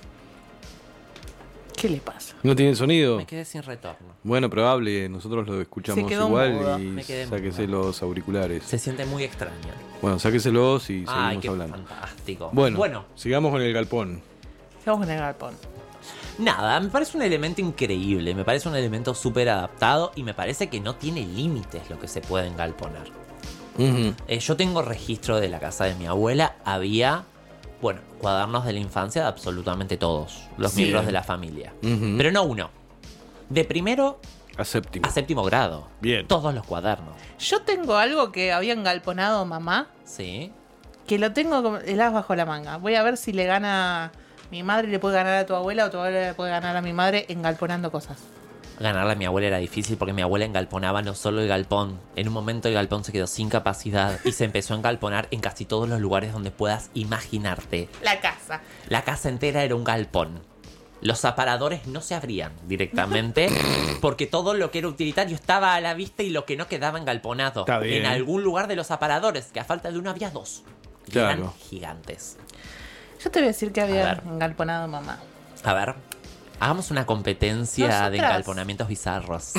¿Qué le pasa? ¿No tiene sonido? Me quedé sin retorno. Bueno, probable, nosotros lo escuchamos Se quedó igual mudo. y Me quedé sáquese mudo. los auriculares. Se siente muy extraño. Bueno, sáqueselos y Ay, seguimos qué hablando. fantástico. Bueno, bueno, sigamos con el galpón. Vamos con el galpón. nada, me parece un elemento increíble. Me parece un elemento súper adaptado y me parece que no tiene límites lo que se puede engalponar. Ujú. Eh, yo tengo registro de la casa de mi abuela. Había, bueno, cuadernos de la infancia de absolutamente todos. Los Sí. miembros de la familia. Ujú. Pero no uno. De primero A séptimo. a séptimo grado. Bien. Todos los cuadernos. Yo tengo algo que había engalponado mamá, Sí. que lo tengo como el as bajo la manga. Voy a ver si le gana mi madre y le puede ganar a tu abuela o tu abuela le puede ganar a mi madre engalponando cosas. Ganarle a mi abuela era difícil porque mi abuela engalponaba no solo el galpón. En un momento el galpón se quedó sin capacidad y se empezó a engalponar en casi todos los lugares donde puedas imaginarte. La casa. La casa entera era un galpón. Los aparadores no se abrían directamente porque todo lo que era utilitario estaba a la vista y lo que no quedaba engalponado. Está bien. En algún lugar de los aparadores, que a falta de uno había dos. Y eran Claro. gigantes. Yo te voy a decir que A había ver. engalponado mamá. A ver, hagamos una competencia de Nosotras. engalponamientos bizarros.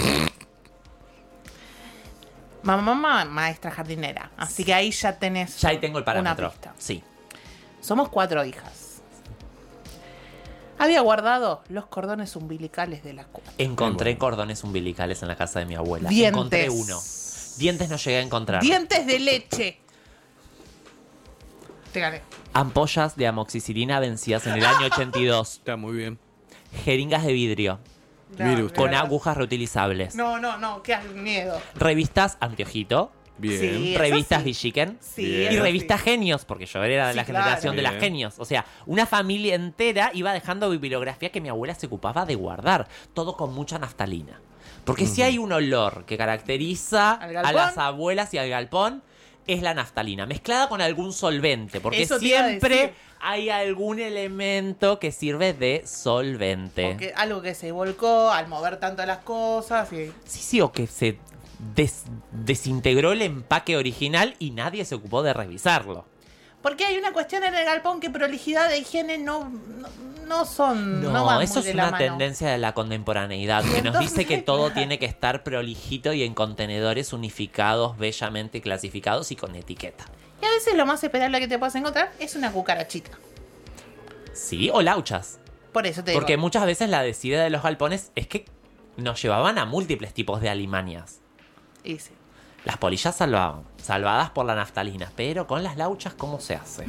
Mamá, mamá, maestra jardinera. Así que ahí ya tenés Ya ahí tengo el una parámetro. pista. Sí. Somos cuatro hijas. Había guardado los cordones umbilicales de la cuatro. Encontré cordones umbilicales en la casa de mi abuela. Dientes. Encontré uno. Dientes no llegué a encontrar. Dientes de leche. Te gané. Ampollas de amoxicilina vencidas en el año ochenta y dos. Está muy bien. Jeringas de vidrio. No, Mire usted. Con no, agujas reutilizables. No, no, no, qué miedo. Revistas Anteojito. Bien. Sí. Revistas eso sí. Villiquen. Sí, Bien. Y eso revistas sí. Genios, porque yo era de Sí, la claro. generación de las Bien. Genios. O sea, una familia entera iba dejando bibliografía que mi abuela se ocupaba de guardar. Todo con mucha naftalina. Porque si hay un olor que caracteriza ¿Al a galpón? las abuelas y al galpón, es la naftalina, mezclada con algún solvente. Porque Eso te iba a siempre decir. hay algún elemento que sirve de solvente. Porque algo que se volcó al mover tanto las cosas y... Sí, sí, o que se des- desintegró el empaque original y nadie se ocupó de revisarlo. Porque hay una cuestión en el galpón que prolijidad e higiene no, no, no son... No, No, van eso muy es de la una mano. tendencia de la contemporaneidad, que nos dice que todo tiene que estar prolijito y en contenedores unificados, bellamente clasificados y con etiqueta. Y a veces lo más esperable que te puedas encontrar es una cucarachita. Sí, o lauchas. Por eso te Porque digo. muchas veces la desidia de los galpones es que nos llevaban a múltiples tipos de alimanias. Y sí. Las polillas salvaban, salvadas por la naftalina, pero con las lauchas, ¿cómo se hace?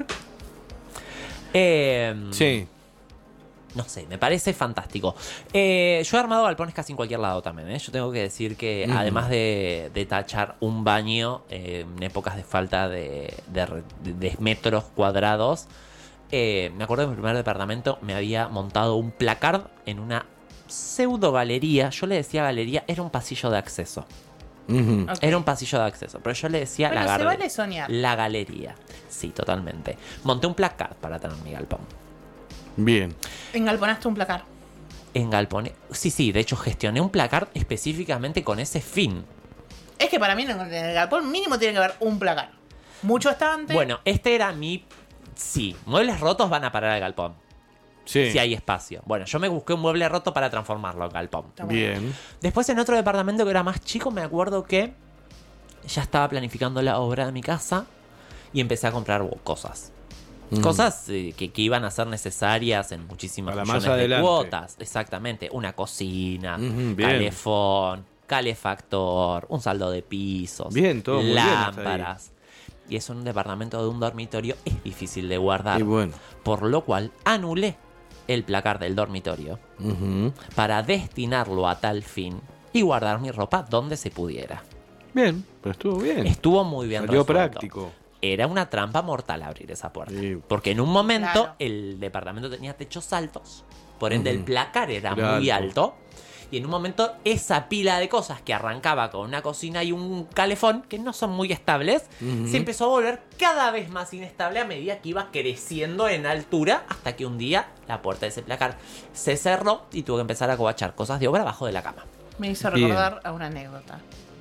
eh, Sí. No sé, me parece fantástico. Eh, yo he armado galpones casi en cualquier lado también, ¿eh? Yo tengo que decir que Ujú. además de, de tachar un baño eh, en épocas de falta de, de re- de metros cuadrados, eh, me acuerdo de mi primer departamento me había montado un placard en una pseudo galería. Yo le decía galería, era un pasillo de acceso. Ujú. Ok. Era un pasillo de acceso, pero yo le decía Bueno, la se galería. vale soñar. La galería. Sí, totalmente. Monté un placard para tener mi galpón. Bien. Engalponaste un placar. En galpones. Sí, sí, de hecho gestioné un placard específicamente con ese fin. Es que para mí en el galpón mínimo tiene que haber un placar. Mucho estante. Bueno, este era mi. Sí, muebles rotos van a parar al galpón. Sí. Si hay espacio. Bueno, yo me busqué un mueble roto para transformarlo en galpón. Bien. Después en otro departamento que era más chico, me acuerdo que ya estaba planificando la obra de mi casa y empecé a comprar cosas. Mm. Cosas eh, que, que iban a ser necesarias en muchísimas Para millones más de adelante. cuotas. Exactamente. Una cocina, Ujú, bien. calefón, calefactor, un saldo de pisos, Bien, todo muy bien hasta ahí. lámparas. Y eso en un departamento de un dormitorio es difícil de guardar. Y bueno. Por lo cual anulé el placar del dormitorio Ujú. para destinarlo a tal fin y guardar mi ropa donde se pudiera. Bien, pero estuvo bien. Estuvo muy bien Salió resuelto. práctico. Era una trampa mortal abrir esa puerta. Porque en un momento Claro. el departamento tenía techos altos, por ende Ujú. el placar era Era muy alto. alto. Y en un momento esa pila de cosas que arrancaba con una cocina y un calefón, que no son muy estables, Ujú. se empezó a volver cada vez más inestable a medida que iba creciendo en altura, hasta que un día la puerta de ese placar se cerró y tuve que empezar a covachar cosas de obra abajo de la cama. Me hizo Bien. recordar a una anécdota.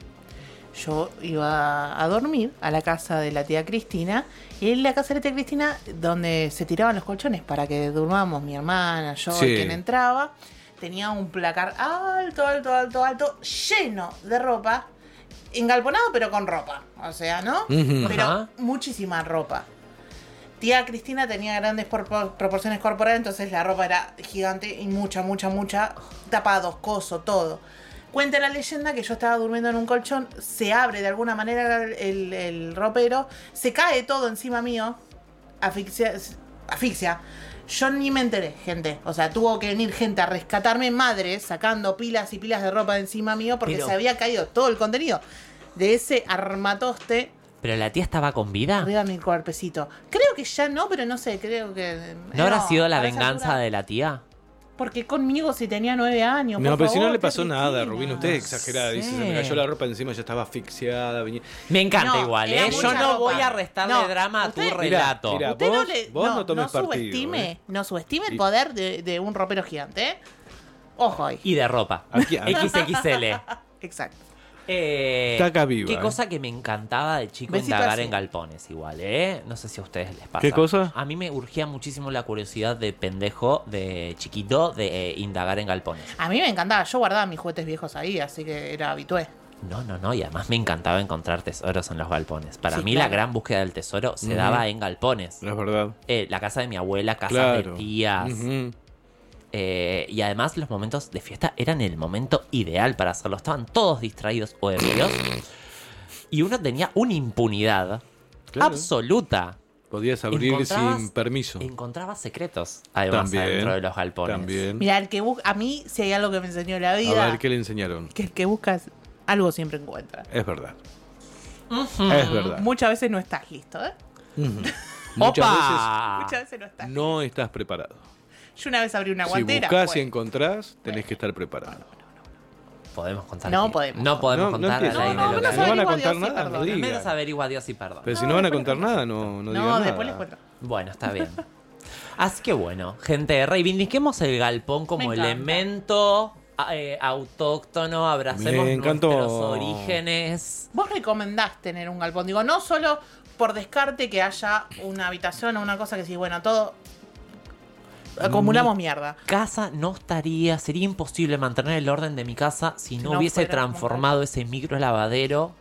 Yo iba a dormir a la casa de la tía Cristina, y en la casa de la tía Cristina, donde se tiraban los colchones para que durmamos mi hermana, yo Sí. y quien entraba, tenía un placar alto, alto, alto, alto, lleno de ropa, engalponado pero con ropa, o sea, ¿no? Ujú. Pero Ajá. muchísima ropa. Tía Cristina tenía grandes por- proporciones corporales, entonces la ropa era gigante y mucha, mucha, mucha, tapados, coso, todo. Cuenta la leyenda que yo estaba durmiendo en un colchón, se abre de alguna manera el, el- el ropero, se cae todo encima mío, asfixia, asfixia. Yo ni me enteré, gente. O sea, tuvo que venir gente a rescatarme, madres, sacando pilas y pilas de ropa de encima mío porque Pero- se había caído todo el contenido de ese armatoste ¿Pero la tía estaba con vida? arriba de mi cuerpecito. Creo que ya no, pero no sé, creo que... ¿No habrá sido la para esa venganza altura- de la tía? Porque conmigo si tenía nueve años. No, por pero si no favor, le pasó tía nada, Cristina. Rubín. Usted es exagerada. Dice, se me cayó la ropa encima, ya estaba asfixiada. venía- Me encanta No, igual, era ¿eh? mucha Yo no ropa. voy a restarle No, drama a tu usted- relato. Mira, Usted vos, no, le, vos no, no, tomes no partido. subestime, ¿eh? no subestime el Y- poder de, de un ropero gigante, ¿eh? Ojo ahí. Y de ropa. Aquí- aquí- equis equis ele. Exacto. Eh, Caca viva, Qué eh. cosa que me encantaba de chico Besito indagar así. en galpones igual, ¿eh? No sé si a ustedes les pasa. ¿Qué cosa? A mí me urgía muchísimo la curiosidad de pendejo, de chiquito, de eh, indagar en galpones. A mí me encantaba, yo guardaba mis juguetes viejos ahí, así que era habitué. No, no, no, y además me encantaba encontrar tesoros en los galpones. Para Sí, mí la claro. gran búsqueda del tesoro se Ujú. daba en galpones. Es verdad. Eh, la casa de mi abuela, casas Claro. de tías. Ujú. Eh, y además los momentos de fiesta eran el momento ideal para hacerlo. Estaban todos distraídos o ebrios. Y uno tenía una impunidad Claro. absoluta. Podías abrir Encontrabas- sin permiso. Encontraba secretos, además, También, dentro de los galpones. También. Mira, el que busca, a mí si hay algo que me enseñó la vida, A ver, ¿qué le enseñaron? que el que busca algo siempre encuentra. Es verdad. Ujú. Es verdad. Muchas veces no estás listo, ¿eh? Ujú. Muchas ¡Opa! Muchas veces no estás. veces no estás preparado. Yo una vez abrí una Si guantera. buscás y fue. encontrás, tenés que estar preparado. Podemos contar. No aquí. podemos. No podemos No, no contar empieces. al aire No, no, lo no que- van a averigua contar Dios y nada, no perdona. digan. Menos averigua Dios y perdón. Pero si No, no van a después contar les cuento. nada, no, no, No, digan después les nada. cuento. Bueno, está bien. Así que bueno, gente, reivindiquemos el galpón como Me encanta. elemento eh, autóctono, abracemos Me encantó. nuestros orígenes. Vos recomendás tener un galpón, digo, no solo por descarte que haya una habitación o una cosa que sí, bueno, todo acumulamos mierda. Casa no estaría, sería imposible mantener el orden de mi casa si no, no hubiese fuera como transformado ese micro lavadero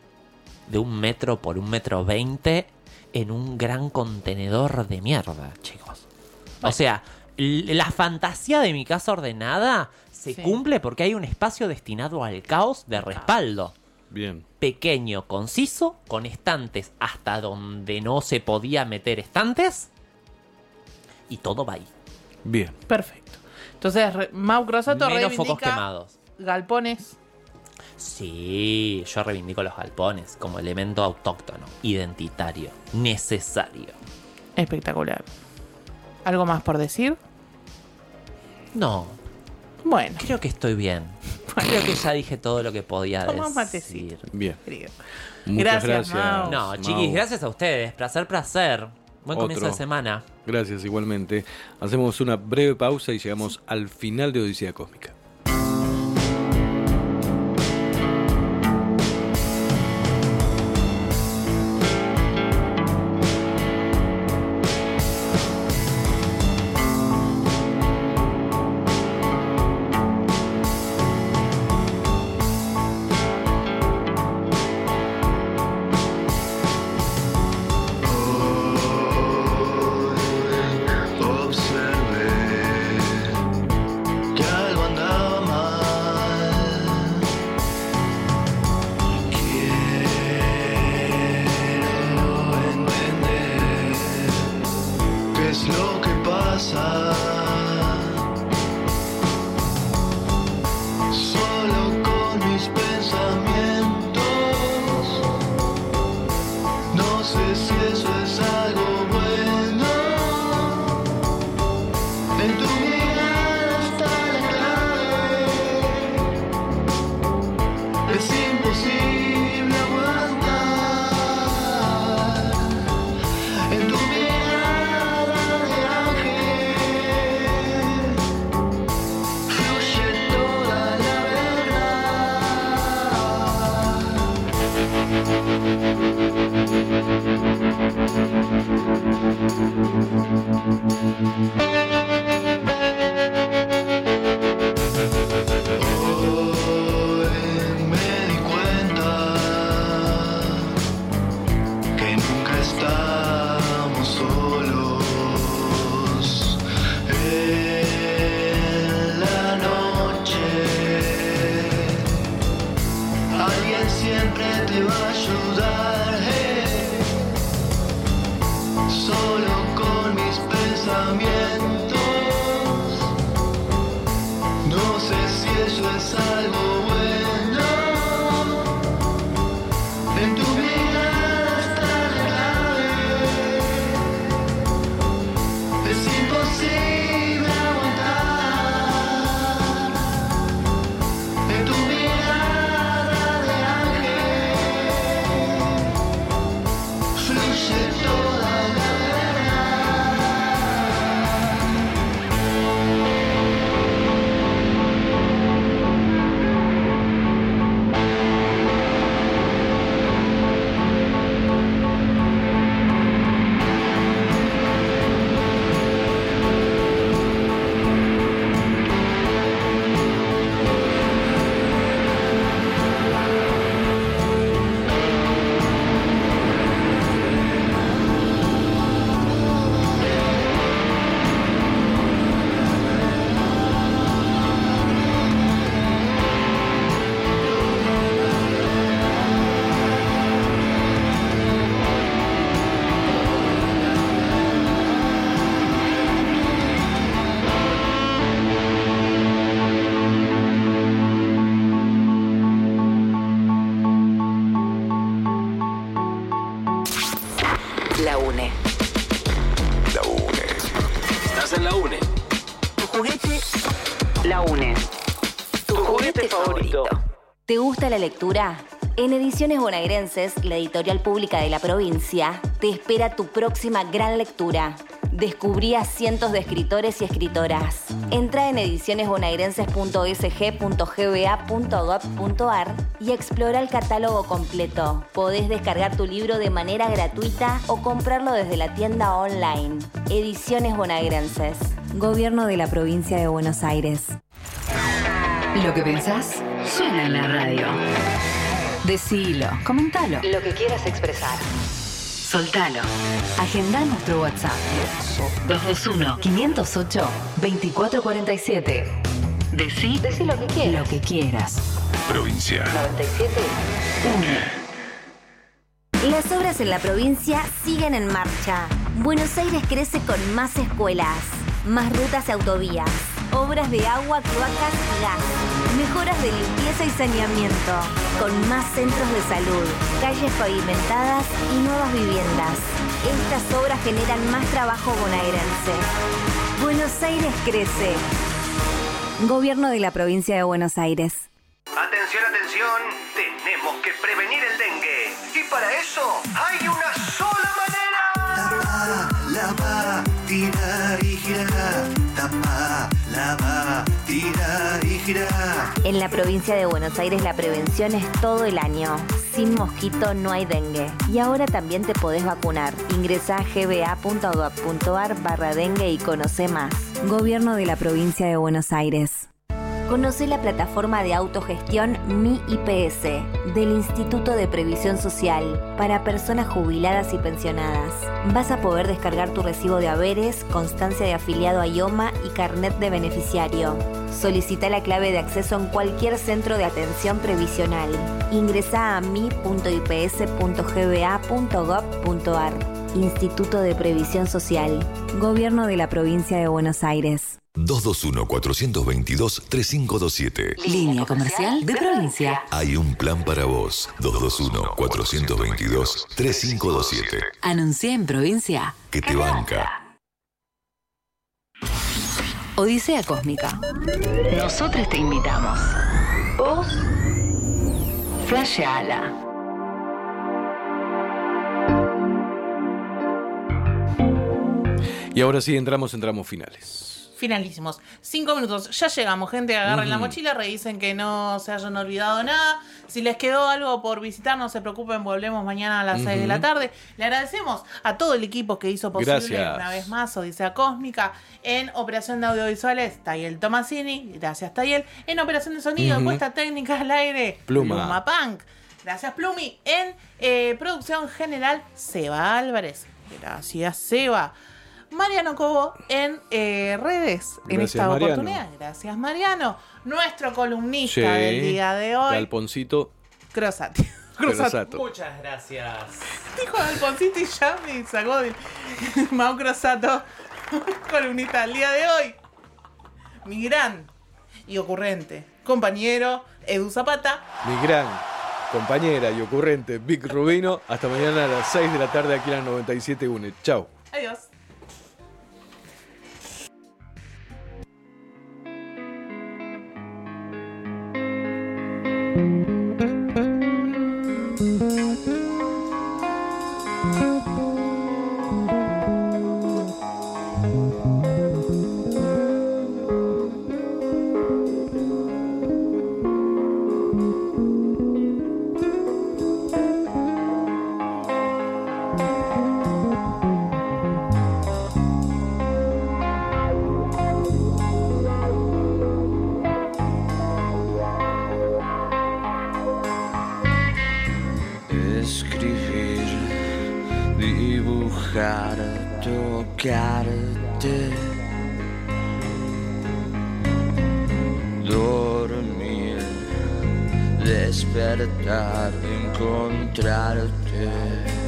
de un metro por un metro veinte en un gran contenedor de mierda, chicos. O sea, l- la fantasía de mi casa ordenada se Sí. cumple porque hay un espacio destinado al caos de respaldo. Bien. Pequeño, conciso, con estantes hasta donde no se podía meter estantes. Y todo va ahí. Bien. Perfecto. Entonces, re- Mau Crosato Menos focos reivindica quemados. galpones. Sí, yo reivindico los galpones como elemento autóctono, identitario, necesario. Espectacular. ¿Algo más por decir? No, Bueno, creo que estoy bien. Creo que ya dije todo lo que podía Toma decir. matecito. Bien. querido. Muchas Gracias, gracias. Mau. No, Mau. chiquis, gracias a ustedes. Placer, placer. Buen comienzo Otro. de semana. Gracias, igualmente. Hacemos una breve pausa y llegamos al final de Odisea Cósmica. ayudar, eh. Solo con mis pensamientos. No sé si eso es algo bueno. En tu mirada está la clave. Es imposible aguantar. En tu mirada de ángel fluye toda la La UNE. La UNE. Estás en la UNE. Tu juguete. La UNE. Tu, juguete, favorito. ¿Te gusta la lectura? En Ediciones Bonaerenses, la editorial pública de la provincia, te espera tu próxima gran lectura. Descubrí a cientos de escritores y escritoras. Entra en ediciones bonaerenses punto s g punto g b a punto gov punto a r y explora el catálogo completo. Podés descargar tu libro de manera gratuita o comprarlo desde la tienda online. Ediciones Bonaerenses. Gobierno de la Provincia de Buenos Aires. Lo que pensás suena en la radio. Decilo, comentalo. Lo que quieras expresar. Soltalo. Agendá nuestro WhatsApp. dos dos uno, cinco cero ocho, dos cuatro cuatro siete. Decí, Decí lo que quieras. Lo que quieras. Provincia. noventa y siete. UNE. Las obras en la provincia siguen en marcha. Buenos Aires crece con más escuelas, más rutas y autovías, obras de agua, cloacas y gas, mejoras de limpieza y saneamiento, con más centros de salud, calles pavimentadas y nuevas viviendas. Estas obras generan más trabajo bonaerense. Buenos Aires crece. Gobierno de la Provincia de Buenos Aires. Atención, atención, tenemos que prevenir el dengue. Y para eso hay una sola manera. Tapa, lava, tira y gira. Tapa, lava, tira y gira. En la provincia de Buenos Aires la prevención es todo el año. Sin mosquito no hay dengue. Y ahora también te podés vacunar. Ingresá a g b a punto gov punto a r barra dengue y conocé más. Gobierno de la Provincia de Buenos Aires. Conocé la plataforma de autogestión Mi I P S del Instituto de Previsión Social para personas jubiladas y pensionadas. Vas a poder descargar tu recibo de haberes, constancia de afiliado a IOMA y carnet de beneficiario. Solicita la clave de acceso en cualquier centro de atención previsional. Ingresá a mi punto i p s punto g b a punto gov punto a r. Instituto de Previsión Social. Gobierno de la Provincia de Buenos Aires. dos dos uno, cuatro dos dos, tres cinco dos siete. Línea comercial de provincia. Hay un plan para vos. dos dos uno, cuatro dos dos, tres cinco dos siete. Anuncié en provincia. Que te banca. Odisea Cósmica. Nosotros te invitamos. Vos, flasheala. Y ahora sí, entramos en tramos finales. Finalísimos. Cinco minutos. Ya llegamos, gente. Agarren la Ujú. mochila, revisen que no se hayan olvidado nada. Si les quedó algo por visitar, no se preocupen. Volvemos mañana a las Ujú. seis de la tarde. Le agradecemos a todo el equipo que hizo posible Gracias. una vez más Odisea Cósmica. En operación de audiovisuales, Tayel Tomasini. Gracias, Tayel. En operación de sonido, Ujú. puesta técnica al aire, Pluma. Punk. Gracias, Plumi. En eh, producción general, Seba Álvarez. Gracias, Seba. Mariano Cobo en eh, redes en Gracias, esta Mariano. oportunidad. Gracias, Mariano. Nuestro columnista Sí, del día de hoy, Galponcito. Crosati. Crosato. Muchas gracias. Dijo Alfonsito y ya me sacó de Mau Crosato, columnista del día de hoy. Mi gran y ocurrente compañero Edu Zapata. Mi gran compañera y ocurrente Vic Rubino. Hasta mañana a las seis de la tarde aquí en la noventa y siete punto uno. Chau. Adiós. Escribir, dibujar, tocarte, dormir, despertar, encontrarte.